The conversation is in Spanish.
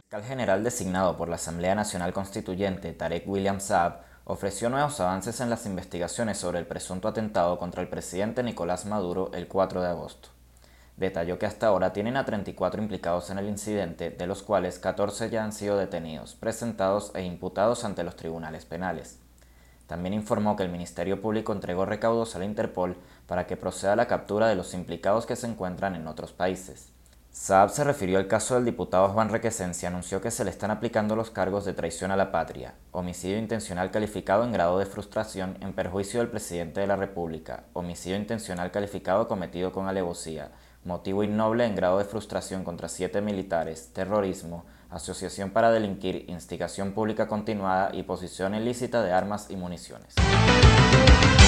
El general designado por la Asamblea Nacional Constituyente, Tarek William Saab, ofreció nuevos avances en las investigaciones sobre el presunto atentado contra el presidente Nicolás Maduro el 4 de agosto. Detalló que hasta ahora tienen a 34 implicados en el incidente, de los cuales 14 ya han sido detenidos, presentados e imputados ante los tribunales penales. También informó que el Ministerio Público entregó recaudos a la Interpol para que proceda a la captura de los implicados que se encuentran en otros países. Saab se refirió al caso del diputado Juan Requesens y anunció que se le están aplicando los cargos de traición a la patria, homicidio intencional calificado en grado de frustración en perjuicio del presidente de la República, homicidio intencional calificado cometido con alevosía, motivo innoble en grado de frustración contra 7 militares, terrorismo, asociación para delinquir, instigación pública continuada y posesión ilícita de armas y municiones.